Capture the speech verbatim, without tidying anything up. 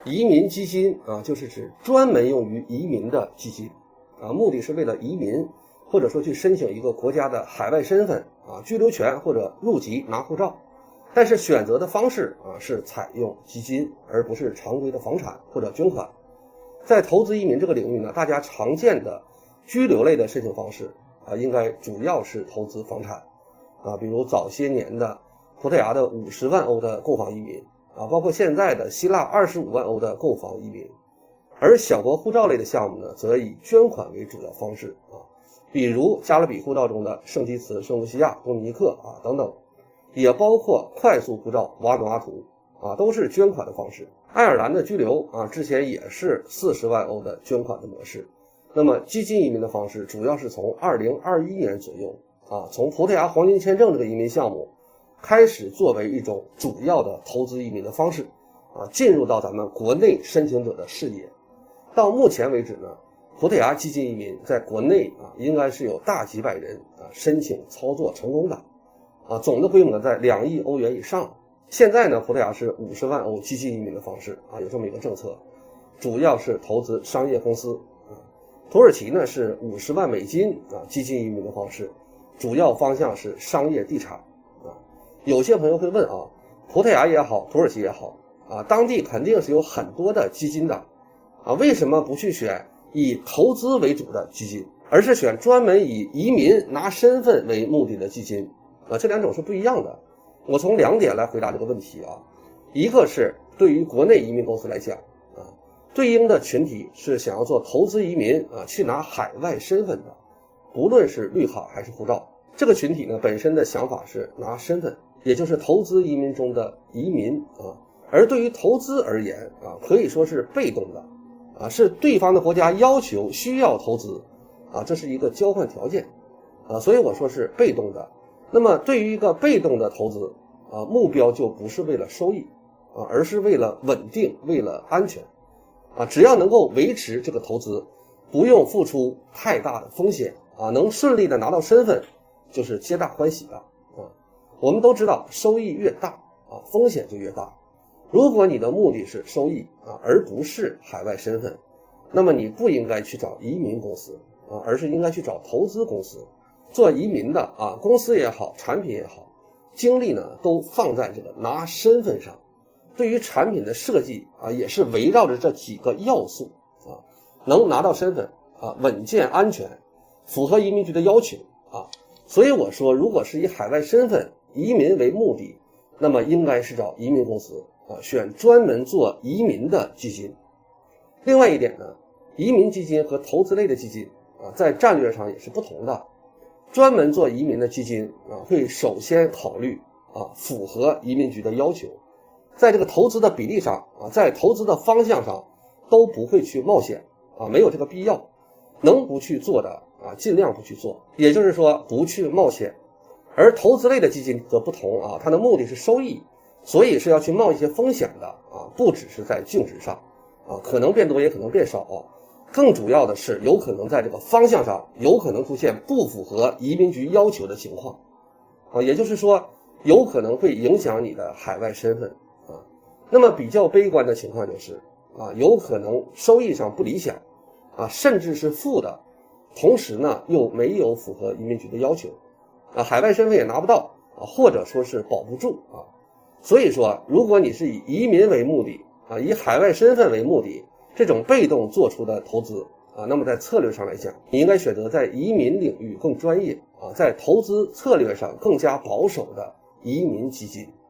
移民基金啊，就是指专门用于移民的基金啊，目的是为了移民，或者说去申请一个国家的海外身份啊、居留权或者入籍拿护照，但是选择的方式啊是采用基金，而不是常规的房产或者捐款。在投资移民这个领域呢，大家常见的居留类的申请方式啊，应该主要是投资房产啊，比如早些年的葡萄牙的五十万欧的购房移民啊，包括现在的希腊二十五万欧的购房移民。而小国护照类的项目呢，则以捐款为主要方式啊，比如加勒比护照中的圣基茨、圣卢西亚、多米尼克啊等等，也包括快速护照瓦努阿图啊，都是捐款的方式。爱尔兰的居留啊，之前也是四十万欧的捐款的模式。那么基金移民的方式主要是从二零二一年左右啊，从葡萄牙黄金签证这个移民项目开始作为一种主要的投资移民的方式啊，进入到咱们国内申请者的视野。到目前为止呢，葡萄牙基金移民在国内啊，应该是有大几百人啊申请操作成功的啊，总的规模在两亿欧元以上。现在呢，葡萄牙是五十万欧基金移民的方式啊，有这么一个政策，主要是投资商业公司啊。土耳其呢是五十万美金啊基金移民的方式，主要方向是商业地产啊。有些朋友会问啊，葡萄牙也好，土耳其也好啊，当地肯定是有很多的基金的啊，为什么不去选以投资为主的基金，而是选专门以移民拿身份为目的的基金啊？这两种是不一样的。我从两点来回答这个问题啊，一个是对于国内移民公司来讲啊，对应的群体是想要做投资移民啊，去拿海外身份的，不论是绿卡还是护照。这个群体呢，本身的想法是拿身份，也就是投资移民中的移民啊。而对于投资而言啊，可以说是被动的啊，是对方的国家要求需要投资啊，这是一个交换条件啊，所以我说是被动的。那么对于一个被动的投资啊，目标就不是为了收益啊，而是为了稳定，为了安全啊，只要能够维持这个投资，不用付出太大的风险啊，能顺利的拿到身份，就是皆大欢喜的啊。我们都知道，收益越大啊，风险就越大。如果你的目的是收益啊，而不是海外身份，那么你不应该去找移民公司啊，而是应该去找投资公司。做移民的啊，公司也好，产品也好，精力呢都放在这个拿身份上。对于产品的设计啊，也是围绕着这几个要素啊，能拿到身份啊，稳健安全，符合移民局的要求啊。所以我说，如果是以海外身份移民为目的，那么应该是找移民公司啊，选专门做移民的基金。另外一点呢，移民基金和投资类的基金啊，在战略上也是不同的。专门做移民的基金啊，会首先考虑啊符合移民局的要求，在这个投资的比例上啊，在投资的方向上都不会去冒险啊，没有这个必要，能不去做的啊，尽量不去做，也就是说不去冒险。而投资类的基金则不同啊，它的目的是收益，所以是要去冒一些风险的啊，不只是在净值上啊，可能变多也可能变少。更主要的是有可能在这个方向上有可能出现不符合移民局要求的情况啊，也就是说有可能会影响你的海外身份啊。那么比较悲观的情况就是啊，有可能收益上不理想啊，甚至是负的，同时呢又没有符合移民局的要求啊，海外身份也拿不到啊，或者说是保不住啊。所以说，如果你是以移民为目的啊，以海外身份为目的，这种被动做出的投资啊，那么在策略上来讲，你应该选择在移民领域更专业啊，在投资策略上更加保守的移民基金。